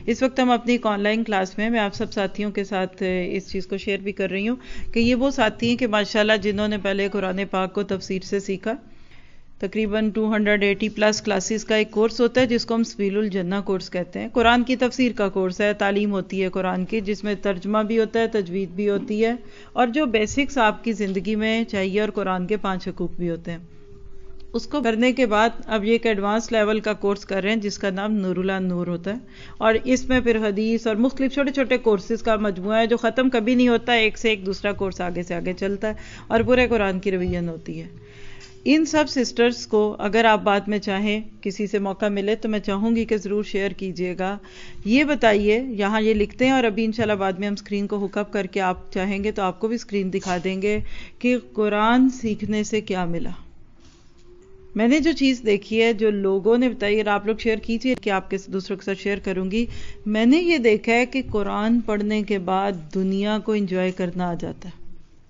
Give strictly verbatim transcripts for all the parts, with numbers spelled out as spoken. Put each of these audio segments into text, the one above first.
اس وقت ہم اپنی ایک آن لائن کلاس میں میں آپ سب ساتھیوں کے ساتھ اس چیز کو شیئر بھی کر رہی ہوں کہ یہ وہ ساتھی ہیں کہ ماشاءاللہ جنہوں نے پہلے قرآن پاک کو تفسیر سے سیکھا. تقریباً دو سو اسی پلس کلاسز کا ایک کورس ہوتا ہے جس کو ہم سبیل الجنہ کورس کہتے ہیں. قرآن کی تفسیر کا کورس ہے, تعلیم ہوتی ہے قرآن کی, جس میں ترجمہ بھی ہوتا ہے, تجوید بھی ہوتی ہے, اور جو بیسکس آپ کی زندگی میں چاہیے, اور قرآن کے پانچ حقوق بھی ہوتے ہیں. اس کو کرنے کے بعد اب یہ ایک ایڈوانس لیول کا کورس کر رہے ہیں جس کا نام نور اللہ نور ہوتا ہے, اور اس میں پھر حدیث اور مختلف چھوٹے چھوٹے کورسز کا مجموعہ ہے جو ختم کبھی نہیں ہوتا, ایک سے ایک دوسرا کورس آگے سے آگے چلتا ہے, اور پورے قرآن کی ریویژن ہوتی ہے. ان سب سسٹرز کو اگر آپ بعد میں چاہیں کسی سے موقع ملے تو میں چاہوں گی کہ ضرور شیئر کیجئے گا. یہ بتائیے, یہاں یہ لکھتے ہیں اور ابھی انشاءاللہ بعد میں ہم اسکرین کو ہک اپ کر کے آپ چاہیں گے تو آپ کو بھی اسکرین دکھا دیں گے کہ قرآن سیکھنے سے کیا ملا. میں نے جو چیز دیکھی ہے, جو لوگوں نے بتائی, اور آپ لوگ شیئر کیجئے کہ آپ کے دوسروں کے ساتھ شیئر کروں گی, میں نے یہ دیکھا ہے کہ قرآن پڑھنے کے بعد دنیا کو انجوائے کرنا آ جاتا ہے.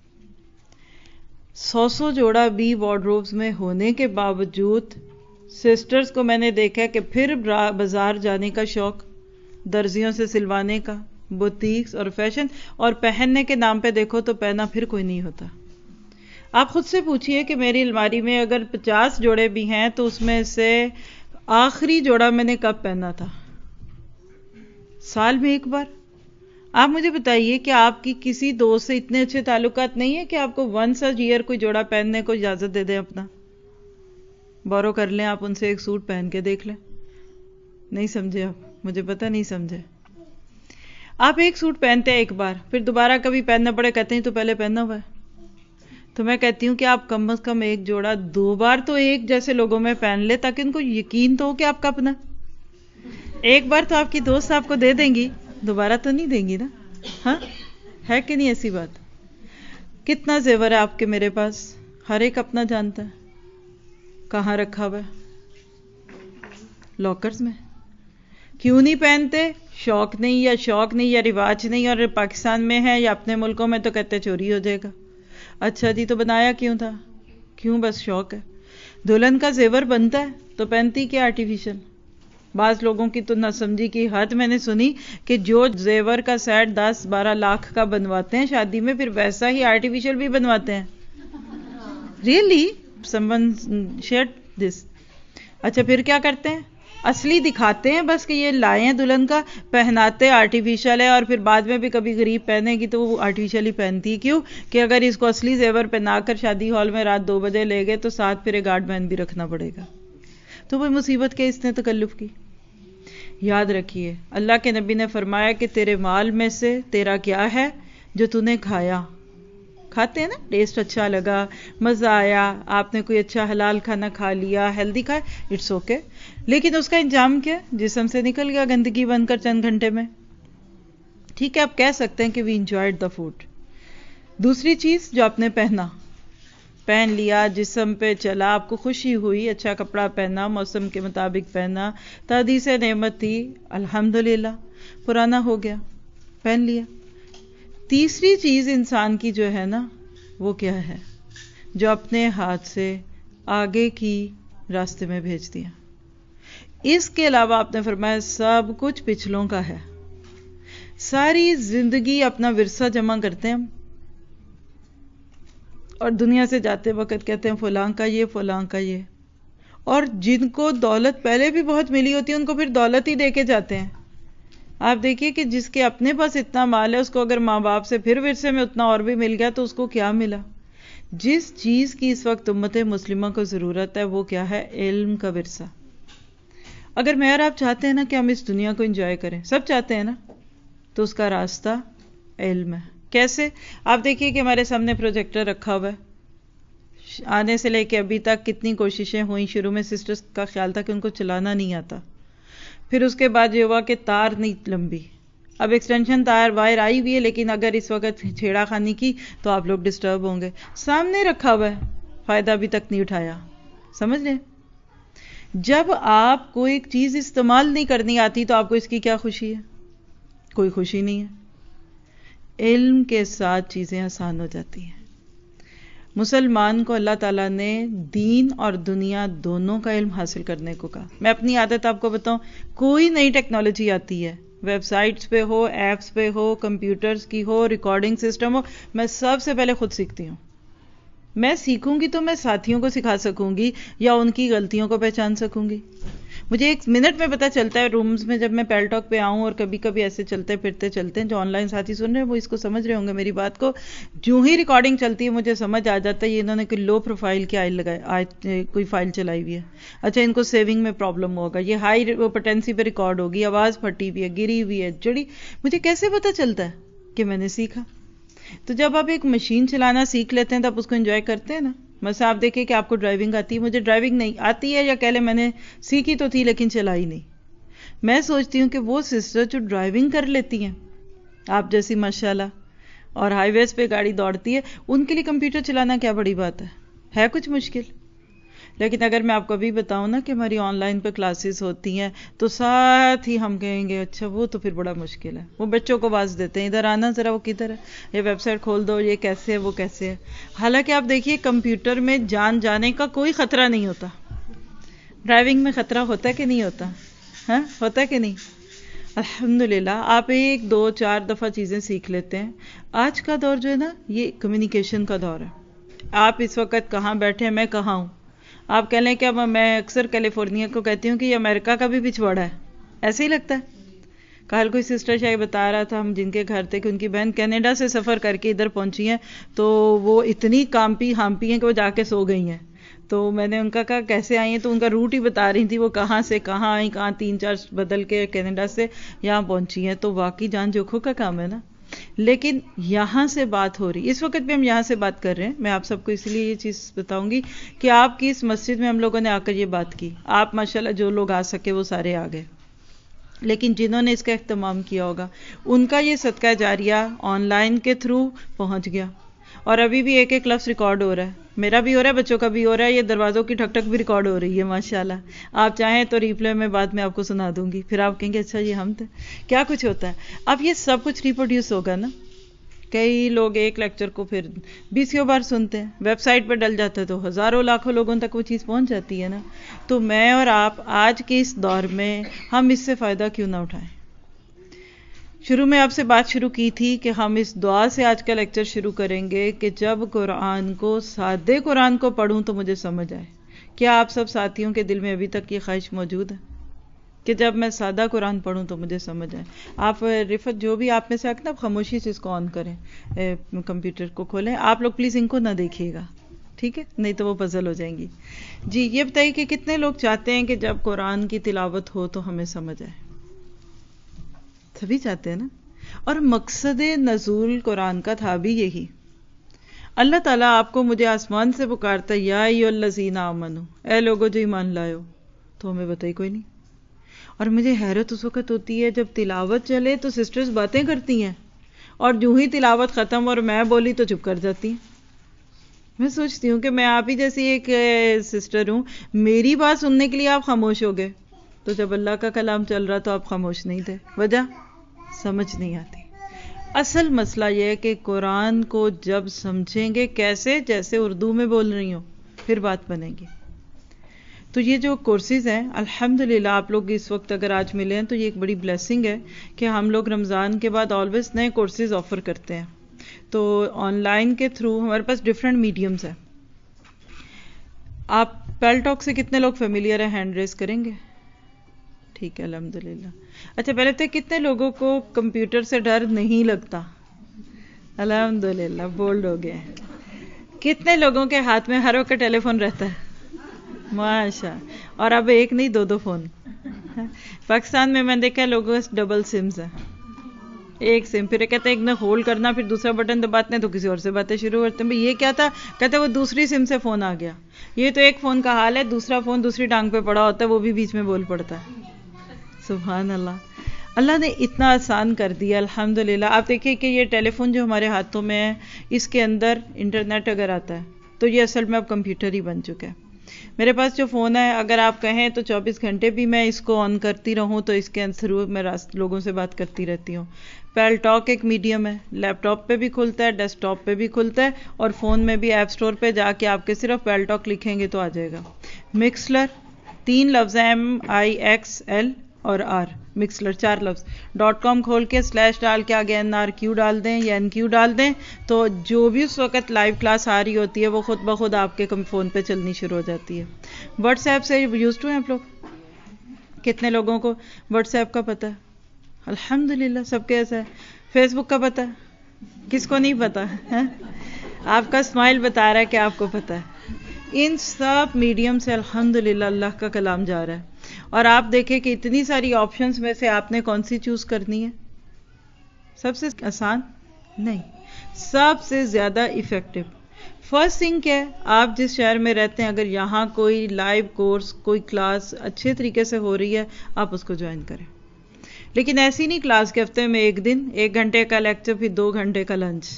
سو سو جوڑا بھی وارڈروبز میں ہونے کے باوجود سسٹرز کو میں نے دیکھا ہے کہ پھر بازار جانے کا شوق, درزیوں سے سلوانے کا, بوتیکس اور فیشن, اور پہننے کے نام پہ دیکھو تو پہنا پھر کوئی نہیں ہوتا. آپ خود سے پوچھئے کہ میری الماری میں اگر پچاس جوڑے بھی ہیں تو اس میں سے آخری جوڑا میں نے کب پہنا تھا؟ سال میں ایک بار. آپ مجھے بتائیے کہ آپ کی کسی دوست سے اتنے اچھے تعلقات نہیں ہیں کہ آپ کو ونس اے ایئر کوئی جوڑا پہننے کو اجازت دے دیں, اپنا بورو کر لیں, آپ ان سے ایک سوٹ پہن کے دیکھ لیں. نہیں سمجھے آپ, مجھے پتا نہیں سمجھے. آپ ایک سوٹ پہنتے ہیں ایک بار, پھر دوبارہ کبھی پہننا پڑے کہتے ہیں تو پہلے پہنا ہوا ہے. تو میں کہتی ہوں کہ آپ کم از کم ایک جوڑا دو بار تو ایک جیسے لوگوں میں پہن لے تاکہ ان کو یقین تو ہو کہ آپ کا اپنا. ایک بار تو آپ کی دوست آپ کو دے دیں گی, دوبارہ تو نہیں دیں گی نا. ہاں ہے کہ نہیں ایسی بات؟ کتنا زیور ہے آپ کے میرے پاس, ہر ایک اپنا جانتا ہے. کہاں رکھا ہوا ہے؟ لاکرز میں. کیوں نہیں پہنتے؟ شوق نہیں, یا شوق نہیں, یا رواج نہیں, اور پاکستان میں ہے یا اپنے ملکوں میں تو کہتے چوری ہو جائے گا. اچھا جی, تو بنایا کیوں تھا؟ کیوں؟ بس شوق ہے. دلہن کا زیور بنتا ہے تو پہنتی کیا آرٹیفیشل. بعض لوگوں کی تو نہ سمجھی کی حد میں نے سنی کہ جو زیور کا سیٹ دس بارہ لاکھ کا بنواتے ہیں شادی میں, پھر ویسا ہی آرٹیفیشل بھی بنواتے ہیں. ریئلی سمون شیئرڈ دس. اچھا پھر کیا کرتے ہیں؟ اصلی دکھاتے ہیں بس کہ یہ لائے ہیں دلہن کا, پہناتے آرٹیفیشل ہے, اور پھر بعد میں بھی کبھی غریب پہنے گی تو وہ آرٹیفیشل ہی پہنتی ہے. کیوں کہ اگر اس کو اصلی زیور پہنا کر شادی ہال میں رات دو بجے لے گئے تو ساتھ پھر ایک گارڈ مین بھی رکھنا پڑے گا. تو وہ مصیبت کے اس نے تکلف کی. یاد رکھیے, اللہ کے نبی نے فرمایا کہ تیرے مال میں سے تیرا کیا ہے جو تو نے کھایا. کھاتے ہیں نا, ٹیسٹ اچھا لگا, مزہ آیا, آپ نے کوئی اچھا حلال کھانا کھا لیا, ہیلدی کھایا, اٹس اوکے, لیکن اس کا انجام کیا؟ جسم سے نکل گیا گندگی بن کر چند گھنٹے میں. ٹھیک ہے, آپ کہہ سکتے ہیں کہ وی انجوائڈ دا فوڈ. دوسری چیز جو آپ نے پہنا, پہن لیا, جسم پہ چلا, آپ کو خوشی ہوئی, اچھا کپڑا پہنا, موسم کے مطابق پہنا, تحدیث نعمت تھی, الحمدللہ, پرانا ہو گیا, پہن لیا. تیسری چیز انسان کی جو ہے نا, وہ کیا ہے؟ جو اپنے ہاتھ سے آگے کی راستے میں بھیج دیا. اس کے علاوہ آپ نے فرمایا سب کچھ پچھلوں کا ہے. ساری زندگی اپنا ورثہ جمع کرتے ہیں اور دنیا سے جاتے وقت کہتے ہیں فلاں کا یہ, فلاں کا یہ, اور جن کو دولت پہلے بھی بہت ملی ہوتی ہے ان کو پھر دولت ہی دے کے جاتے ہیں. آپ دیکھیے کہ جس کے اپنے پاس اتنا مال ہے, اس کو اگر ماں باپ سے پھر ورثے میں اتنا اور بھی مل گیا تو اس کو کیا ملا؟ جس چیز کی اس وقت امت مسلمہ کو ضرورت ہے وہ کیا ہے؟ علم کا ورثہ. اگر میں اور آپ چاہتے ہیں نا کہ ہم اس دنیا کو انجوائے کریں, سب چاہتے ہیں نا, تو اس کا راستہ علم ہے. کیسے؟ آپ دیکھیے کہ ہمارے سامنے پروجیکٹر رکھا ہوا ہے. آنے سے لے کے ابھی تک کتنی کوششیں ہوئیں. شروع میں سسٹرز کا خیال تھا کہ ان کو چلانا نہیں آتا, پھر اس کے بعد یہ ہوا کہ تار نہیں لمبی, اب ایکسٹینشن تار وائر آئی ہوئی ہے, لیکن اگر اس وقت چھیڑا خانی کی تو آپ لوگ ڈسٹرب ہوں گے. سامنے رکھا ہوا ہے, فائدہ ابھی تک نہیں اٹھایا. سمجھ لیں, جب آپ کو ایک چیز استعمال نہیں کرنی آتی تو آپ کو اس کی کیا خوشی ہے؟ کوئی خوشی نہیں ہے. علم کے ساتھ چیزیں آسان ہو جاتی ہیں. مسلمان کو اللہ تعالیٰ نے دین اور دنیا دونوں کا علم حاصل کرنے کو کہا. میں اپنی عادت آپ کو بتاؤں, کوئی نئی ٹیکنالوجی آتی ہے ویب سائٹس پہ ہو، ایپس پہ ہو، کمپیوٹرز کی ہو، ریکارڈنگ سسٹم ہو، میں سب سے پہلے خود سیکھتی ہوں. میں سیکھوں گی تو میں ساتھیوں کو سکھا سکوں گی یا ان کی غلطیوں کو پہچان سکوں گی. مجھے ایک منٹ میں پتہ چلتا ہے رومز میں جب میں پیل ٹاک پہ آؤں، اور کبھی کبھی ایسے چلتے پھرتے چلتے ہیں، جو آن لائن ساتھی سن رہے ہیں وہ اس کو سمجھ رہے ہوں گے میری بات کو. جو ہی ریکارڈنگ چلتی ہے مجھے سمجھ آ جاتا ہے یہ انہوں نے کوئی لو پروفائل کی آئل لگائی، کوئی فائل چلائی ہوئی ہے. اچھا ان کو سیونگ میں پرابلم ہوگا، یہ ہائی پوٹینسی پہ ریکارڈ ہوگی، آواز پھٹی ہوئی ہے، گری ہوئی ہے، جڑی. مجھے کیسے پتہ چلتا ہے کہ میں نے سیکھا؟ تو جب آپ ایک مشین چلانا سیکھ لیتے ہیں تو آپ اس کو انجوائے کرتے ہیں نا. مثلا آپ دیکھیں کہ آپ کو ڈرائیونگ آتی ہے، مجھے ڈرائیونگ نہیں آتی ہے، یا کہہ لیں میں نے سیکھی تو تھی لیکن چلائی نہیں. میں سوچتی ہوں کہ وہ سسٹر جو ڈرائیونگ کر لیتی ہیں آپ جیسی ماشاءاللہ، اور ہائی ویز پہ گاڑی دوڑتی ہے، ان کے لیے کمپیوٹر چلانا کیا بڑی بات ہے؟ ہے کچھ مشکل؟ لیکن اگر میں آپ کو ابھی بتاؤں نا کہ ہماری آن لائن پہ کلاسز ہوتی ہیں تو ساتھ ہی ہم کہیں گے اچھا وہ تو پھر بڑا مشکل ہے. وہ بچوں کو آواز دیتے ہیں ادھر آنا ذرا، وہ کدھر ہے، یہ ویب سائٹ کھول دو، یہ کیسے ہے وہ کیسے ہے. حالانکہ آپ دیکھیے کمپیوٹر میں جان جانے کا کوئی خطرہ نہیں ہوتا. ڈرائیونگ میں خطرہ ہوتا ہے کہ نہیں ہوتا؟ ہاں ہوتا ہے کہ نہیں؟ الحمدللہ آپ ایک دو چار دفعہ چیزیں سیکھ لیتے ہیں. آج کا دور جو ہے نا یہ کمیونیکیشن کا دور ہے. آپ اس وقت کہاں بیٹھے ہیں، میں کہاں ہوں. آپ کہہ لیں کہ میں اکثر کیلیفورنیا کو کہتی ہوں کہ یہ امریکہ کا بھی پچھواڑا ہے، ایسے ہی لگتا ہے. کل کوئی سسٹر شاید بتا رہا تھا ہم جن کے گھر تھے کہ ان کی بہن کینیڈا سے سفر کر کے ادھر پہنچی ہیں تو وہ اتنی کامپی ہامپی ہیں کہ وہ جا کے سو گئی ہیں. تو میں نے ان کا کہا کیسے آئی ہیں، تو ان کا روٹ ہی بتا رہی تھی وہ کہاں سے کہاں آئی، کہاں تین چار بدل کے کینیڈا سے یہاں پہنچی ہیں. تو واقعی جان جوکھوں کا کام ہے نا. لیکن یہاں سے بات ہو رہی، اس وقت بھی ہم یہاں سے بات کر رہے ہیں. میں آپ سب کو اس لیے یہ چیز بتاؤں گی کہ آپ کی اس مسجد میں ہم لوگوں نے آ کر یہ بات کی. آپ ماشاءاللہ جو لوگ آ سکے وہ سارے آ گئے، لیکن جنہوں نے اس کا اہتمام کیا ہوگا ان کا یہ صدقہ جاریہ آن لائن کے تھرو پہنچ گیا. اور ابھی بھی ایک ایک لفظ ریکارڈ ہو رہا ہے، میرا بھی ہو رہا ہے، بچوں کا بھی ہو رہا ہے. یہ دروازوں کی ٹھک ٹھک بھی ریکارڈ ہو رہی ہے ماشاءاللہ. آپ چاہیں تو ریپلے میں بعد میں آپ کو سنا دوں گی، پھر آپ کہیں گے اچھا یہ ہم تھے. کیا کچھ ہوتا ہے. اب یہ سب کچھ ریپروڈیوس ہوگا نا. کئی لوگ ایک لیکچر کو پھر بیسیوں بار سنتے ہیں، ویب سائٹ پہ ڈل جاتا ہے تو ہزاروں لاکھوں لوگوں تک وہ چیز پہنچ جاتی ہے نا. تو میں اور آپ آج کے اس دور میں ہم اس سے فائدہ کیوں نہ اٹھائیں. شروع میں آپ سے بات شروع کی تھی کہ ہم اس دعا سے آج کا لیکچر شروع کریں گے کہ جب قرآن کو، سادے قرآن کو پڑھوں تو مجھے سمجھ آئے. کیا آپ سب ساتھیوں کے دل میں ابھی تک یہ خواہش موجود ہے کہ جب میں سادہ قرآن پڑھوں تو مجھے سمجھ آئے؟ آپ رفت جو بھی آپ میں سے آکنا خاموشی سے اس کو آن کریں، کمپیوٹر کو کھولیں. آپ لوگ پلیز ان کو نہ دیکھیے گا، ٹھیک ہے، نہیں تو وہ پزل ہو جائیں گی. جی یہ بتائیے کہ کتنے لوگ چاہتے ہیں کہ جب قرآن کی تلاوت ہو تو ہمیں سمجھ آئے؟ سبھی چاہتے ہیں نا. اور مقصد نزول قرآن کا تھا بھی یہی. اللہ تعالیٰ آپ کو مجھے آسمان سے پکارتا ہے یا ایھا الذین آمنو، اے لوگو جو ایمان لائے ہو، تو ہمیں بتائی کوئی نہیں. اور مجھے حیرت اس وقت ہوتی ہے جب تلاوت چلے تو سسٹرز باتیں کرتی ہیں اور جو ہی تلاوت ختم اور میں بولی تو چپ کر جاتی ہیں. میں سوچتی ہوں کہ میں آپ ہی جیسی ایک سسٹر ہوں، میری بات سننے کے لیے آپ خاموش ہو گئے، تو جب اللہ کا کلام چل رہا تو آپ خاموش نہیں تھے. وجہ سمجھ نہیں آتی. اصل مسئلہ یہ ہے کہ قرآن کو جب سمجھیں گے کیسے، جیسے اردو میں بول رہی ہوں، پھر بات بنے گی. تو یہ جو کورسز ہیں الحمدللہ آپ لوگ اس وقت اگر آج ملے ہیں تو یہ ایک بڑی بلیسنگ ہے کہ ہم لوگ رمضان کے بعد آلویز نئے کورسز آفر کرتے ہیں. تو آن لائن کے تھرو ہمارے پاس ڈفرینٹ میڈیمز ہیں. آپ پیل ٹاک سے کتنے لوگ فیملیئر ہیں؟ ہینڈ ریز کریں گے. ٹھیک ہے الحمدللہ. اچھا پہلے تو کتنے لوگوں کو کمپیوٹر سے ڈر نہیں لگتا؟ الحمدللہ بولڈ ہو گئے. کتنے لوگوں کے ہاتھ میں ہر وقت ٹیلی فون رہتا ہے؟ ماشاء. اور اب ایک نہیں دو دو فون. پاکستان میں میں دیکھا لوگوں کے ڈبل سمز ہیں. ایک سم، پھر کہتے ہیں ایک نہ ہولڈ کرنا، پھر دوسرا بٹن دباتے ہیں تو کسی اور سے باتیں شروع کرتے ہیں. بھئی یہ کیا تھا؟ کہتے ہیں وہ دوسری سم سے فون آ گیا. یہ تو ایک فون کا حال ہے، دوسرا فون دوسری ٹانگ پہ پڑا ہوتا ہے، وہ بھی بیچ میں بول پڑتا ہے. سبحان اللہ. اللہ نے اتنا آسان کر دیا الحمدللہ. آپ دیکھیں کہ یہ ٹیلی فون جو ہمارے ہاتھوں میں ہے، اس کے اندر انٹرنیٹ اگر آتا ہے تو یہ اصل میں اب کمپیوٹر ہی بن چکا ہے. میرے پاس جو فون ہے اگر آپ کہیں تو چوبیس گھنٹے بھی میں اس کو آن کرتی رہوں تو اس کے تھرو میں لوگوں سے بات کرتی رہتی ہوں. پیل ٹاک ایک میڈیم ہے، لیپ ٹاپ پہ بھی کھلتا ہے، ڈیسک ٹاپ پہ بھی کھلتا ہے، اور فون میں بھی ایپ سٹور پہ جا کے آپ کے صرف پیل ٹاک لکھیں گے تو آ جائے گا. مکسلر تین لفظ ہیں، ایم آئی ایکس ایل، اور آر مکسلر چار لفظ ڈاٹ کام کھول کے سلیش ڈال کے آگے این آر کیو ڈال دیں یا این کیو ڈال دیں تو جو بھی اس وقت لائیو کلاس آ رہی ہوتی ہے وہ خود بخود آپ کے فون پہ چلنی شروع ہو جاتی ہے. واٹس ایپ سے یوز ٹو ہیں آپ لوگ؟ کتنے لوگوں کو واٹس ایپ کا پتہ ہے؟ الحمدللہ سب کے ایسا ہے. فیس بک کا پتہ ہے؟ کس کو نہیں پتہ ہے؟ آپ کا اسمائل بتا رہا ہے کہ آپ کو پتہ ہے. ان سب میڈیم سے الحمدللہ اللہ کا کلام جا رہا ہے. اور آپ دیکھیں کہ اتنی ساری آپشنز میں سے آپ نے کون سی چوز کرنی ہے؟ سب سے آسان نہیں، سب سے زیادہ ایفیکٹو. فرسٹ تھنگ کیا ہے، آپ جس شہر میں رہتے ہیں اگر یہاں کوئی لائیو کورس کوئی کلاس اچھے طریقے سے ہو رہی ہے آپ اس کو جوائن کریں. لیکن ایسی نہیں کلاس کے ہفتے میں ایک دن ایک گھنٹے کا لیکچر پھر دو گھنٹے کا لنچ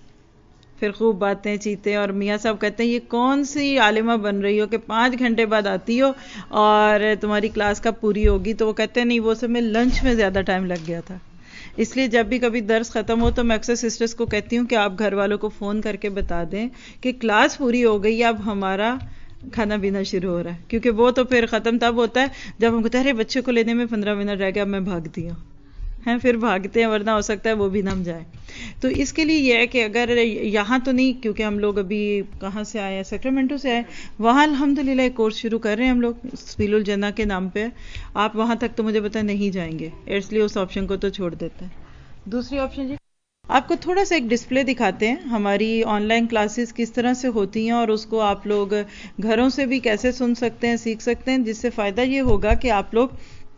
پھر خوب باتیں چیتے. اور میاں صاحب کہتے ہیں یہ کون سی عالمہ بن رہی ہو کہ پانچ گھنٹے بعد آتی ہو اور تمہاری کلاس کب پوری ہوگی. تو وہ کہتے ہیں نہیں وہ سب میں لنچ میں زیادہ ٹائم لگ گیا تھا. اس لیے جب بھی کبھی درس ختم ہو تو میں اکثر سسٹرز کو کہتی ہوں کہ آپ گھر والوں کو فون کر کے بتا دیں کہ کلاس پوری ہو گئی اب ہمارا کھانا پینا شروع ہو رہا ہے. کیونکہ وہ تو پھر ختم تب ہوتا ہے جب ہم کہتے ہیں ارے بچے کو لینے میں پندرہ منٹ رہ گیا اب میں بھاگتی ہوں ہیں پھر بھاگتے ہیں ورنہ ہو سکتا ہے وہ بھی نہ جائے. تو اس کے لیے یہ ہے کہ اگر یہاں تو نہیں کیونکہ ہم لوگ ابھی کہاں سے آئے ہیں سیکرامنٹو سے آئے وہاں الحمدللہ ایک کورس شروع کر رہے ہیں ہم لوگ سبیل الجنہ کے نام پہ. آپ وہاں تک تو مجھے پتا نہیں جائیں گے اس لیے اس آپشن کو تو چھوڑ دیتے ہیں. دوسری آپشن جی آپ کو تھوڑا سا ایک ڈسپلے دکھاتے ہیں ہماری آن لائن کلاسز کس طرح سے ہوتی ہیں اور اس کو آپ لوگ گھروں سے بھی کیسے سن سکتے ہیں سیکھ سکتے ہیں. جس سے فائدہ یہ ہوگا کہ آپ لوگ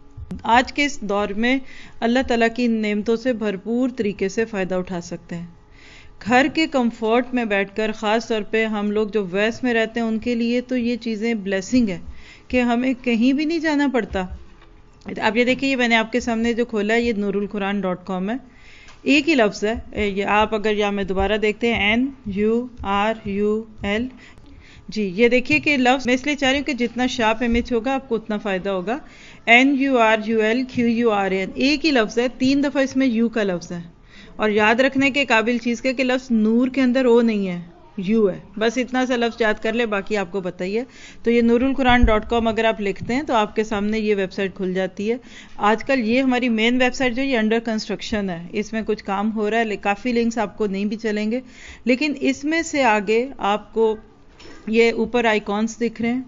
آج کے اس دور میں اللہ تعالیٰ کی نعمتوں سے بھرپور طریقے سے فائدہ اٹھا سکتے ہیں. گھر کے کمفورٹ میں بیٹھ کر خاص طور پہ ہم لوگ جو ویسٹ میں رہتے ہیں ان کے لیے تو یہ چیزیں بلیسنگ ہے کہ ہمیں کہیں بھی نہیں جانا پڑتا. اب یہ دیکھیے یہ میں نے آپ کے سامنے جو کھولا ہے یہ نور القرآن ڈاٹ کام ہے. ایک ہی لفظ ہے یہ آپ اگر یہاں میں دوبارہ دیکھتے ہیں N U R U L G یہ دیکھیے کہ لفظ میں اس لیے چاہ رہی ہوں کہ جتنا شارپ امیج ہوگا آپ کو اتنا فائدہ ہوگا. N U R U L Q U R N ایک ہی لفظ ہے تین دفعہ اس میں یو کا لفظ ہے. اور یاد رکھنے کے قابل چیز کے کہ لفظ نور کے اندر او نہیں ہے یو ہے. بس اتنا سا لفظ یاد کر لے باقی آپ کو بتائیے. تو یہ نور القرآن ڈاٹ کام اگر آپ لکھتے ہیں تو آپ کے سامنے یہ ویب سائٹ کھل جاتی ہے. آج کل یہ ہماری مین ویب سائٹ جو یہ انڈر کنسٹرکشن ہے اس میں کچھ کام ہو رہا ہے کافی لنکس آپ کو نہیں بھی چلیں گے لیکن اس میں سے آگے آپ کو یہ اوپر آئیکونس دکھ رہے ہیں.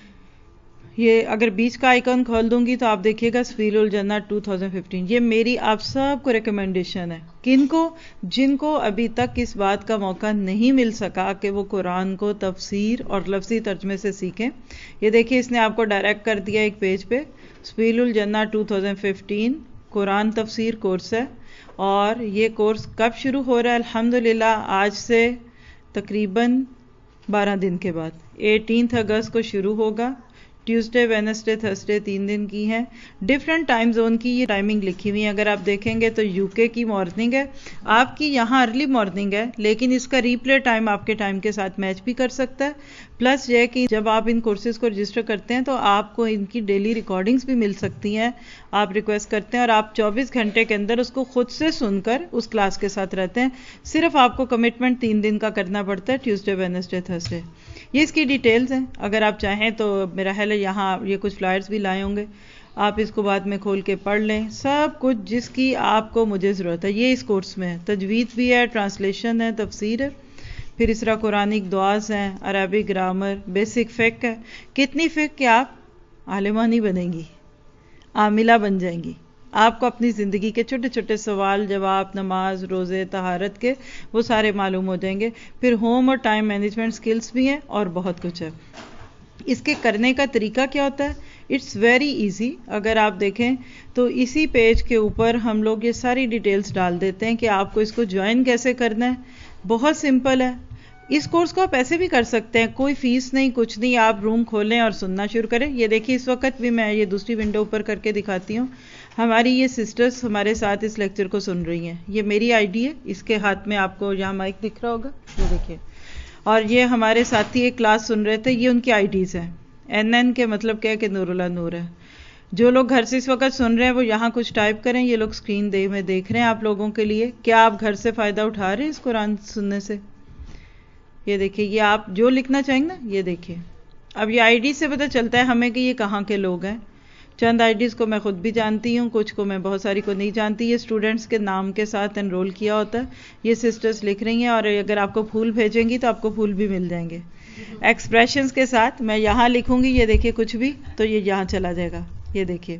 یہ اگر بیچ کا آئیکن کھول دوں گی تو آپ دیکھیے گا سبیل الجنہ دو ہزار پندرہ. یہ میری آپ سب کو ریکمنڈیشن ہے. کن کو؟ جن کو ابھی تک اس بات کا موقع نہیں مل سکا کہ وہ قرآن کو تفسیر اور لفظی ترجمے سے سیکھیں. یہ دیکھیے اس نے آپ کو ڈائریکٹ کر دیا ایک پیج پہ سبیل الجنہ دو ہزار پندرہ قرآن تفسیر کورس ہے. اور یہ کورس کب شروع ہو رہا ہے؟ الحمدللہ آج سے تقریباً بارہ دن کے بعد اٹھارہ اگست کو شروع ہوگا. ٹیوزڈے وینسڈے تھرسڈے تین دن کی ہیں. ڈفرینٹ ٹائم زون کی یہ ٹائمنگ لکھی ہوئی ہے. اگر آپ دیکھیں گے تو یو کے کی مارننگ ہے آپ کی یہاں ارلی مارننگ ہے لیکن اس کا ریپلے ٹائم آپ کے ٹائم کے ساتھ میچ بھی کر سکتا ہے. پلس یہ کہ جب آپ ان کورسز کو رجسٹر کرتے ہیں تو آپ کو ان کی ڈیلی ریکارڈنگز بھی مل سکتی ہیں. آپ ریکویسٹ کرتے ہیں اور آپ چوبیس گھنٹے کے اندر اس کو خود سے سن کر اس کلاس کے ساتھ رہتے ہیں. صرف آپ کو کمٹمنٹ تین دن کا کرنا پڑتا ہے ٹیوزڈے وینسڈے تھرسڈے. یہ اس کی ڈیٹیلز ہیں. اگر آپ چاہیں تو میرا خیال ہے یہاں یہ کچھ فلائرز بھی لائے ہوں گے آپ اس کو بعد میں کھول کے پڑھ لیں. سب کچھ جس کی آپ کو مجھے ضرورت ہے یہ اس کورس میں ہے. تجوید بھی ہے ٹرانسلیشن ہے تفسیر ہے پھر اس طرح قرآنک دعاز ہیں عربی گرامر بیسک فقہ ہے. کتنی فقہ کہ آپ عالمہ نہیں بنیں گی عاملہ بن جائیں گی. آپ کو اپنی زندگی کے چھوٹے چھوٹے سوال جواب نماز روزے طہارت کے وہ سارے معلوم ہو جائیں گے. پھر ہوم اور ٹائم مینجمنٹ سکلز بھی ہیں اور بہت کچھ ہے. اس کے کرنے کا طریقہ کیا ہوتا ہے؟ It's very easy. اگر آپ دیکھیں تو اسی پیج کے اوپر ہم لوگ یہ ساری ڈیٹیلز ڈال دیتے ہیں کہ آپ کو اس کو جوائن کیسے کرنا ہے. بہت سمپل ہے. اس کورس کو آپ ایسے بھی کر سکتے ہیں کوئی فیس نہیں کچھ نہیں. آپ روم کھولیں اور سننا شروع کریں. یہ دیکھیے اس وقت بھی میں یہ دوسری ونڈو اوپر کر کے دکھاتی ہوں. ہماری یہ سسٹرز ہمارے ساتھ اس لیکچر کو سن رہی ہیں. یہ میری آئی ڈی ہے اس کے ہاتھ میں آپ کو یہاں مائک دکھ رہا ہوگا یہ دیکھیے. اور یہ ہمارے ساتھی ایک کلاس سن رہے تھے یہ ان کی آئی ڈیز ہیں. این این کے مطلب کیا ہے کہ نور اللہ نور ہے. جو لوگ گھر سے اس وقت سن رہے ہیں وہ یہاں کچھ ٹائپ کریں. یہ لوگ اسکرین دے میں دیکھ رہے ہیں آپ لوگوں کے لیے. کیا آپ گھر سے فائدہ اٹھا رہے ہیں اس قرآن سننے سے؟ یہ دیکھیے یہ آپ جو لکھنا چاہیں گے نا یہ دیکھیے. اب یہ آئی ڈی سے پتہ چلتا ہے ہمیں کہ یہ کہاں کے لوگ ہیں. چند آئی ڈیز کو میں خود بھی جانتی ہوں، کچھ کو میں بہت ساری کو نہیں جانتی. یہ اسٹوڈنٹس کے نام کے ساتھ انرول کیا ہوتا ہے. یہ سسٹرز لکھ رہی ہیں، اور اگر آپ کو پھول بھیجیں گی تو آپ کو پھول بھی مل جائیں گے ایکسپریشنز کے ساتھ. میں یہاں لکھوں گی، یہ دیکھیے کچھ بھی، تو یہ یہاں چلا جائے گا. یہ دیکھیے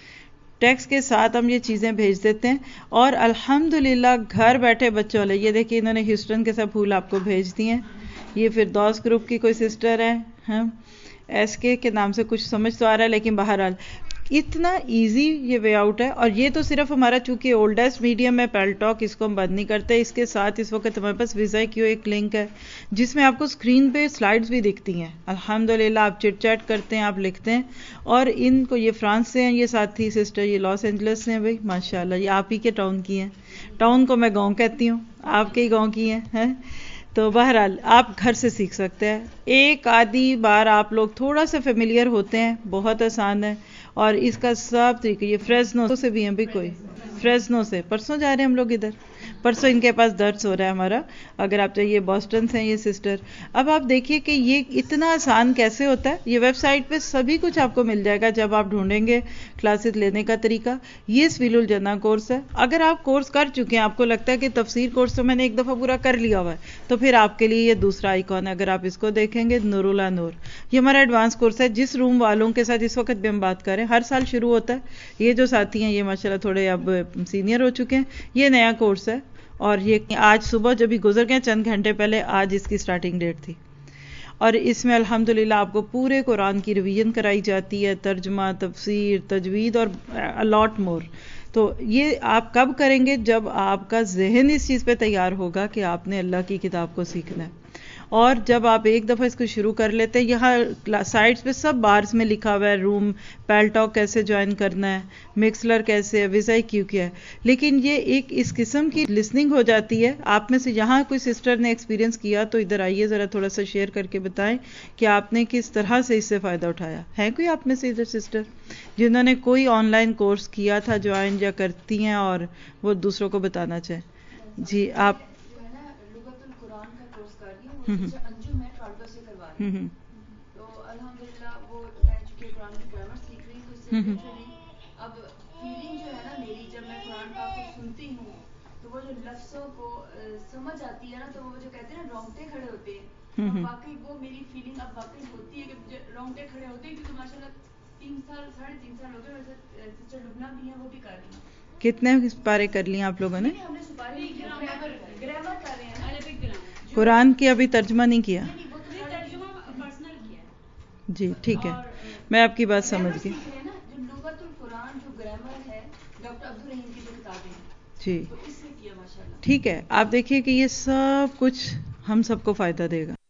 ٹیکسٹ کے ساتھ ہم یہ چیزیں بھیج دیتے ہیں، اور الحمدللہ گھر بیٹھے بچوں والے، یہ دیکھیے انہوں نے ہیوسٹن کے ساتھ پھول آپ کو بھیج دیے ہیں. یہ پھر دوست گروپ کی کوئی سسٹر ہے، ہاں ایس کے کے نام سے کچھ سمجھ تو آ رہا ہے، لیکن بہرحال اتنا ایزی یہ وے آؤٹ ہے. اور یہ تو صرف ہمارا چونکہ اولڈسٹ میڈیم ہے پیل ٹاک، اس کو ہم بند نہیں کرتے. اس کے ساتھ اس وقت ہمارے پاس ویزا کیو ایک لنک ہے جس میں آپ کو اسکرین پہ سلائڈز بھی دکھتی ہیں. الحمدللہ آپ چٹ چیٹ کرتے ہیں، آپ لکھتے ہیں. اور ان کو یہ فرانس سے ہیں یہ ساتھی سسٹر، یہ لاس اینجلس سے ہیں. بھائی ماشاءاللہ یہ آپ ہی کے ٹاؤن کی ہیں. ٹاؤن کو میں گاؤں کہتی ہوں، آپ کے ہی گاؤں کی ہیں. تو بہرحال آپ گھر سے سیکھ سکتے ہیں. ایک آدھی بار آپ لوگ تھوڑا سا فیملیئر ہوتے ہیں، بہت آسان ہے. اور اس کا سب طریقے، یہ فریزنو سے بھی ہیں بھی، کوئی فریزنو سے پرسوں جا رہے ہیں ہم لوگ ادھر، پرسوں ان کے پاس درس ہو رہا ہے ہمارا. اگر آپ چاہیے بوسٹن سے ہیں یہ سسٹر. اب آپ دیکھیے کہ یہ اتنا آسان کیسے ہوتا ہے. یہ ویب سائٹ پہ سبھی کچھ آپ کو مل جائے گا جب آپ ڈھونڈیں گے کلاسز لینے کا طریقہ. یہ سویل الجنہ کورس ہے. اگر آپ کورس کر چکے ہیں، آپ کو لگتا ہے کہ تفسیر کورس تو میں نے ایک دفعہ پورا کر لیا ہوا ہے، تو پھر آپ کے لیے یہ دوسرا آئیکن ہے. اگر آپ اس کو دیکھیں گے، نور اللہ نور، یہ ہمارا ایڈوانس کورس ہے. جس روم والوں کے ساتھ اس وقت بھی ہم بات کریں، ہر سال شروع ہوتا ہے. یہ جو ساتھی ہیں یہ ماشاءاللہ تھوڑے اب سینئر ہو چکے ہیں. یہ نیا کورس ہے، اور یہ آج صبح جب بھی گزر گئے چند گھنٹے پہلے، آج اس کی سٹارٹنگ ڈیٹ تھی. اور اس میں الحمدللہ آپ کو پورے قرآن کی ریویژن کرائی جاتی ہے، ترجمہ، تفسیر، تجوید اور الاٹ مور. تو یہ آپ کب کریں گے؟ جب آپ کا ذہن اس چیز پہ تیار ہوگا کہ آپ نے اللہ کی کتاب کو سیکھنا ہے. اور جب آپ ایک دفعہ اس کو شروع کر لیتے ہیں، یہاں سائٹس پہ سب بارز میں لکھا ہوا ہے، روم، پیل ٹاک کیسے جوائن کرنا ہے، مکسلر کیسے ہے، ویزا کیو کیا ہے. لیکن یہ ایک اس قسم کی لسننگ ہو جاتی ہے. آپ میں سے یہاں کوئی سسٹر نے ایکسپیرینس کیا تو ادھر آئیے، ذرا تھوڑا سا شیئر کر کے بتائیں کہ آپ نے کس طرح سے اس سے فائدہ اٹھایا ہے. کوئی آپ میں سے ادھر سسٹر جنہوں نے کوئی آن لائن کورس کیا تھا، جوائن یا کرتی ہیں، اور وہ دوسروں کو بتانا چاہیں؟ جی آپ. ہوں ہوں ہوں ہوں تو الحمدللہ وہ میں چونکہ قرآن کی گرامر سیکھ رہی ہوں، تو اس سے لیٹرلی اب فیلنگ جو ہے نا میری، جب میں قرآن پاک کو سنتی ہوں تو وہ جو لفظوں کو سمجھ آتی ہے نا، تو وہ جو کہتے ہیں نا رونگٹے کھڑے ہوتے ہیں، اب واقعی وہ میری فیلنگ اب واقعی ہوتی ہے کہ رونگٹے کھڑے ہوتے ہیں. کیونکہ ماشاء اللہ تین سال ساڑھے تین سال ہو گئے. ویسے سسٹر لبنہ بھی ہیں، وہ بھی کر رہی ہیں. کتنے پارے کر لیے آپ لوگوں نے؟ ہم نے سپاری گرامر کر رہے ہیں، عربک گرامر. قرآن کی ابھی ترجمہ نہیں کیا؟ جی ٹھیک ہے، میں آپ کی بات سمجھ گئی. جو لغت القرآن جو گرامر ہے ڈاکٹر عبدالرحیم کی جو کتابیں ہیں، جی تو اس سے کیا ماشاءاللہ. ٹھیک ہے. آپ دیکھیے کہ یہ سب کچھ ہم سب کو فائدہ دے گا.